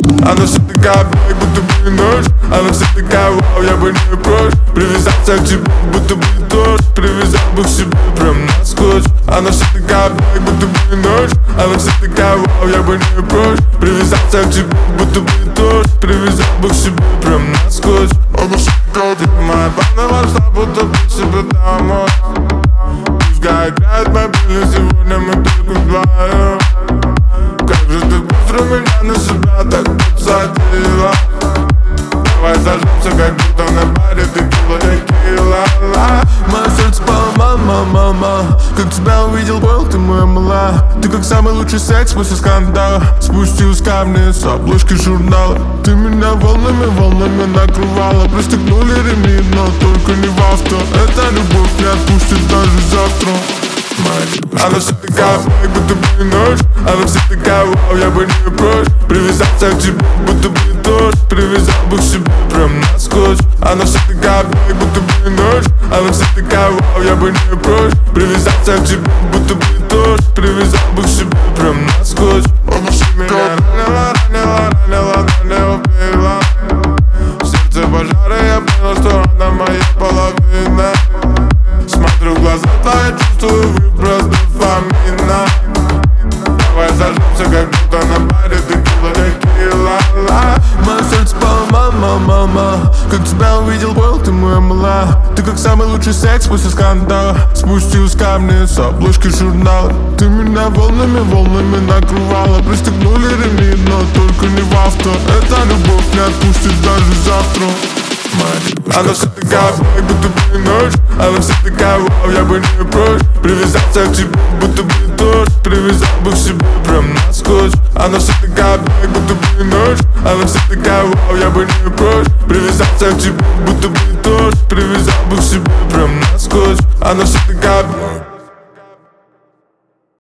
Она вся такая, блядь, будто бы ночь. Она вся такая, вау, я бы не прочь привязаться к тебе, будто бы дождь. Привязал бы к себе прям на скотч. Она вся такая, блядь, будто бы ночь. Она вся такая, вау, я бы не прочь привязаться к тебе, будто бы дождь. Привязал бы к себе прям на скотч. Она вся такая, моя пана вошла, будто бы себе домой. Пускай играет мобильный, сегодня мы только вдвоем. Как же ты быстро меня на себя так подсадила. Давай зажмемся, как будто на баре текила и кила. Мое сердце поломало, мама. Как тебя увидел, понял, ты моя мала. Ты как самый лучший секс после скандала. Спустилась ко мне с обложки журнала. Ты меня волнами накрывала. Пристегнули ремни, но только не в авто. Эта любовь не отпустит даже завтра. Она вся такая, блядь, будто бы ночь. Она вся такая, вау, я бы не прочь привязаться к тебе, будто бы дождь. Привязал бы к себе прям на скотч. Она вся такая, блядь, будто бы ночь. Она вся такая, вау, я бы не прочь привязаться к тебе, будто бы дождь. Привязал бы к себе прям на скотч. Она вся меня ранила, убила. В сердце пожара, я понял, что она моя половина. Смотрю в глаза твои, чувствую выброс дофамина. Давай зажмемся, как будто на баре текила и кила. Мое сердце поломало, мама. Как тебя увидел, понял, ты моя мала. Ты как самый лучший секс после скандала. Спустилась ко мне с обложки журнала. Ты меня волнами накрывала. Пристегнули ремни, но только не в авто. Эта любовь не отпустит даже завтра. Она вся такая, блядь, будто бы ночь. Она вся такая, вау, я бы не прочь привязаться к тебе, будто бы дождь. Привязал бы к себе прям на скотч. Она вся такая, блядь, будто бы ночь. Она вся такая, вау, я бы не прочь привязаться к тебе, будто бы дождь. Привязал бы к себе прям на скотч. Она вся такая,